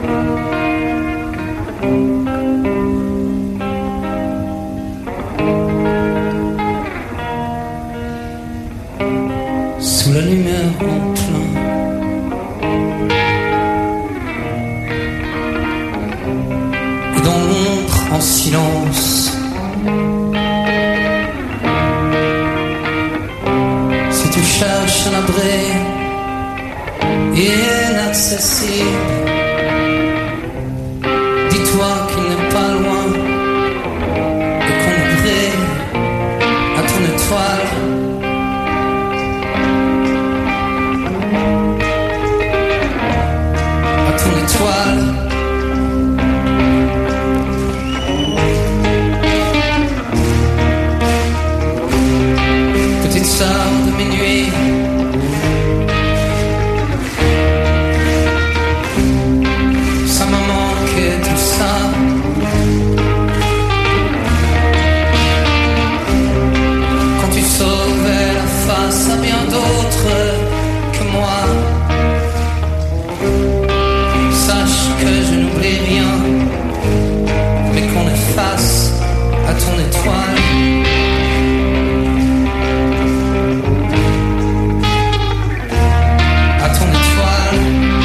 Sous la lumière en plein, et dans l'ombre en silence, si tu cherches un abri inaccessible, dis-toi qu'il n'est pas loin et qu'on brille à ton étoile. Petite sœur de minuit, ça m'a manqué tout ça. Quand tu sauvais la face à bien d'autres que moi, sache que je n'oublie rien, mais qu'on efface à ton étoile. À ton étoile.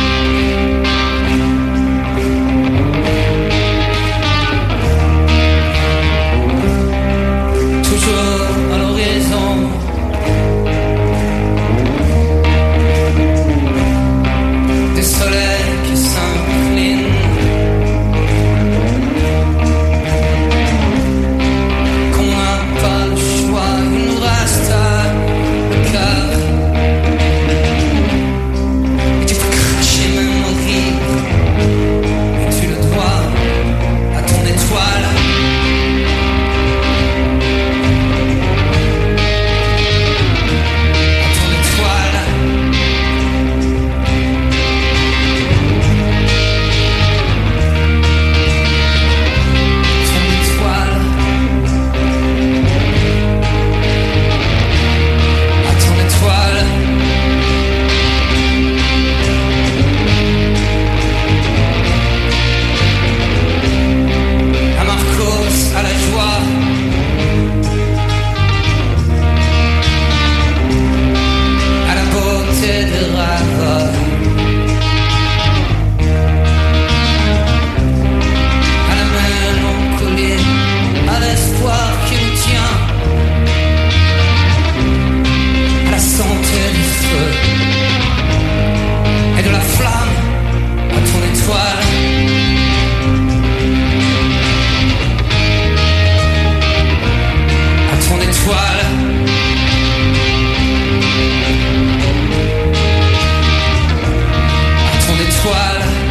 Toujours à l'horizon, des soleils qui s'inclinent, qu'on n'a pas le choix, il nous reste le cœur. Et tu peux cracher même au rire, et tu le dois à ton étoile. À ton étoile. Ton étoile. À ton étoile. À Marcos, à la joie. À la beauté des rêves. À la mélancolie, à l'espoir qui nous tient, à la santé du feu et de la flamme, à ton étoile. À ton étoile. À ton étoile.